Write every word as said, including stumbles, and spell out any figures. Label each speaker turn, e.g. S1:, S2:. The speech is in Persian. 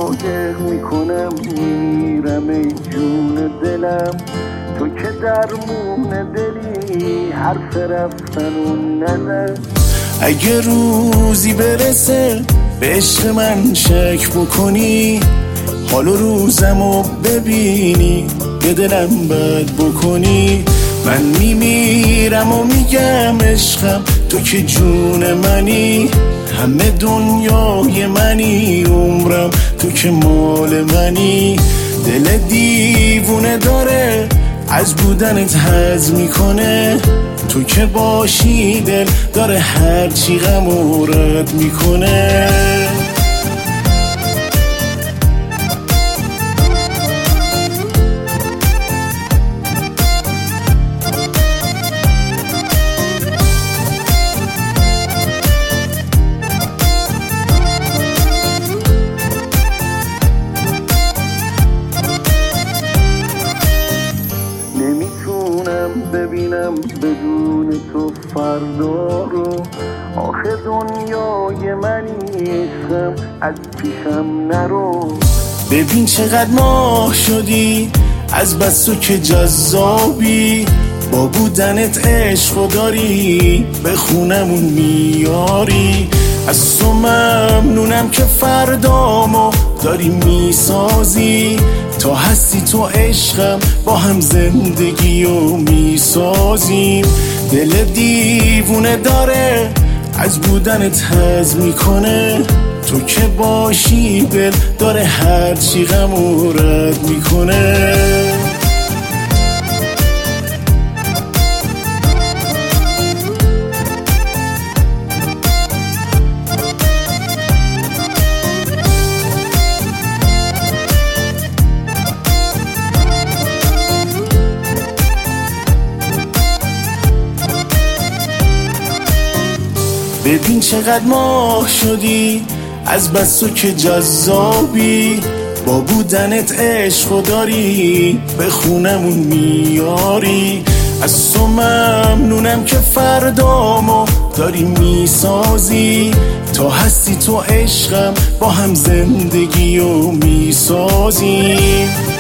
S1: دق میکنم میرم ای جون دلم، تو که درمون دلی حرف رفتن و نزن.
S2: اگه روزی برسه به عشق من شک بکنی، حال و روزمو ببینی به دلم بد بکنی، من میمیرم و میگم عشقم تو که جون منی، همه دنیای منی، عمرم تو که مال منی. دل دیوونه داره از بودنت حظ میکنه، تو که باشی دل داره هرچی غم و رد میکنه.
S1: ببینم بدون تو فردا رو، آخه دنیای منی، عشقم از پیشم نرو.
S2: ببین چقدر ماه شدی از بس تو که جذابی، با بودنت عشق داری به خونمون میاری. از تو ممنونم که فردامو داری میسازی، تا هستی تو عشقم با هم زندگی رو میسازیم. دل دیوونه داره از بودنت حظ میکنه، تو که باشی دل داره هرچی غم و رد میکنه. ببین چقدر ماه شدی از بس تو که جذابی، با بودنت عشق داری به خونمون میاری. از تو ممنونم که فردامو داری میسازی، تا هستی تو عشقم با هم زندگی رو میسازیم.